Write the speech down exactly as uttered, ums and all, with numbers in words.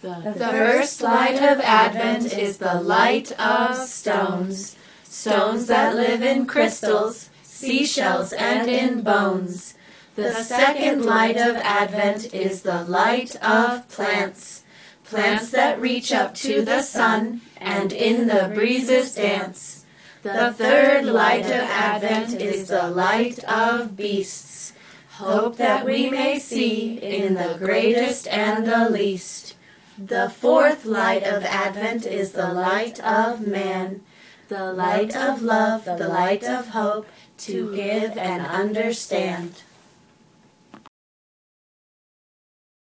The first light of Advent is the light of stones, stones that live in crystals, seashells, and in bones. The second light of Advent is the light of plants, plants that reach up to the sun and in the breezes dance. The third light of Advent is the light of beasts, hope that we may see in the greatest and the least. The fourth light of Advent is the light of man, the light of love, the light of hope, to give and understand.